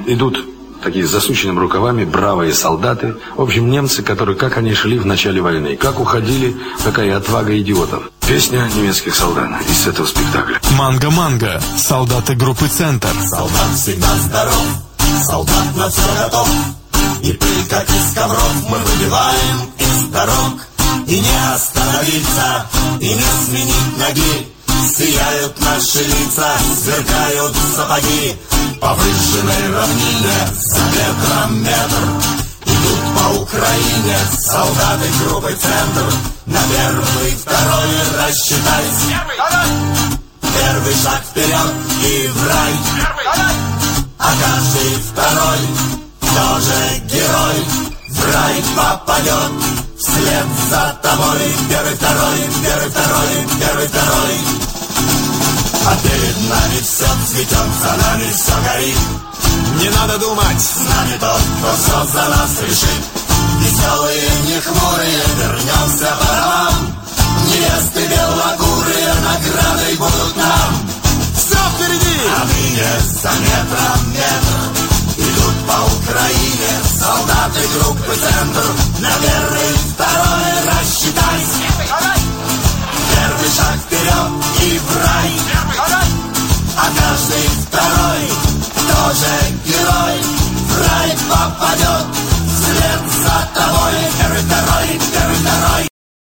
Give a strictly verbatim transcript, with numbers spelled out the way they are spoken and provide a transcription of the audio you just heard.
идут такие с засученными рукавами бравые солдаты. В общем, немцы, которые, как они шли в начале войны, как уходили, такая отвага идиотов. Песня немецких солдат из этого спектакля. «Манго-манго», солдаты группы «Центр». Солдат всегда здоров, солдат на все готов. И пыль, как из ковров, мы выбиваем из дорог. И не остановиться, и не сменить ноги. Сияют наши лица, сверкают сапоги. По выжженной равнине за метром метр идут по Украине солдаты группы «Центр». На первый, второй рассчитать. Первый шаг вперед и в рай. А каждый второй тоже герой в рай попадет вслед за тобой. Первый, второй, первый, второй, первый, второй. А перед нами все цветет, за нами все горит. Не надо думать, с нами тот, кто все за нас решит. Веселые, не хмурые, вернемся по домам. Невесты белокурые наградой будут нам. Все впереди! А ныне за метром метр идут по Украине солдаты группы «Центр». На первый, второй рассчитай. Первый шаг вперед и в рай.